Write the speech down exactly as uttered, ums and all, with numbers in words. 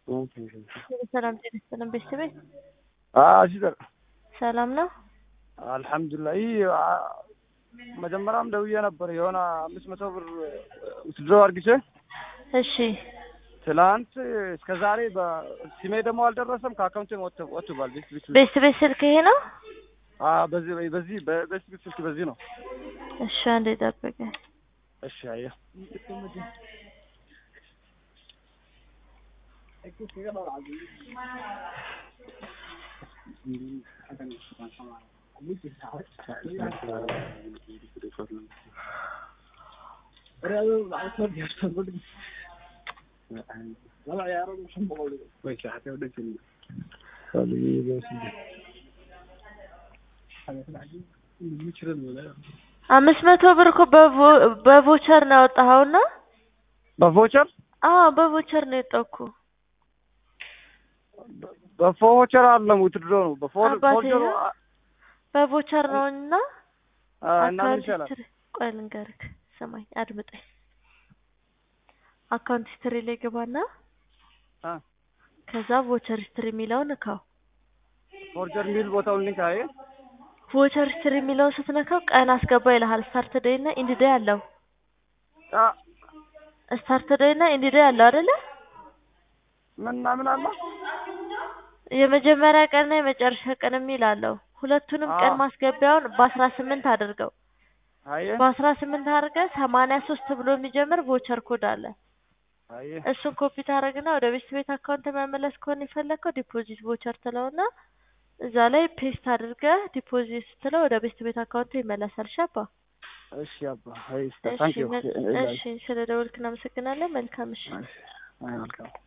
ኦኬ ሰላም ጤና ይስጥልን ቤተሰቤ አዎ ሲደር ሰላም ነው አልহামዱሊላህ ይሄ መጀመሪያም ደውዬ ነበር የሆነ አምስት መቶ ብር ውስድሮ አርግቼ እሺ ትላንት እስከ ዛሬ በሲሜ ደግሞ አልደረሰም ከአካውንቴ ወጥቶ ወጥቷል ቤተሰቤ ስልክ ይሄ ነው አዎ በዚህ በዚህ በቤተሰቤ ስልክ በዚህ ነው እሺ አንዴ ጠብቀኝ እሺ አያ አምስት መቶ ብር እኮ በቮቸር ነው ያወጣኸውና በቮቸር አዎ በቮቸር ነው የጠኩ በቮቸር አለም ውትድሮ ነው በቮቸር በቮቸር ነውና እና ምን ይችላል ቆይ ልንገርክ ሰማኝ አድምጠኝ አካውንት ሂስትሪ ላይ ገባና አ ከዛ ቮቸር ሂስትሪ የሚለውን ነካው ቮቸር ሚል ቦታውን ልንካዬ ቮቸር ሂስትሪ የሚለውን ስትነካው ቀን አስገባ ይልሃል ስታርት ዴይ እና ኢንድ ዴይ አለው አ ስታርት ዴይ እና ኢንድ ዴይ አለው አይደለ ምን ምን አለ የመጀመሪያ ቀንና የመጨረሻ ቀን የሚል አለው ሁለቱንም ቀን ማስገቢያውን በ18 አድርገው አየ በ18 አድርገህ ሰማንያ ሶስት ብሎ የሚጀምር ቮቸር ኮድ አለ አየ እሱን ኮፒ ታረግና ወደ ቤት ቤት አካውንት መመለስ ከሆነ ይፈለከው ዲፖዚት ቮቸር ትለውና እዛ ላይ ፔስት አድርገህ ዲፖዚት ስትለው ወደ ቤት ቤት አካውንት ይመለሳል ሻባ እሺ አባ አይ ታንኪዩ እሺ ስለደወልክ እናመሰግናለን መልካም እሺ አይ መልካም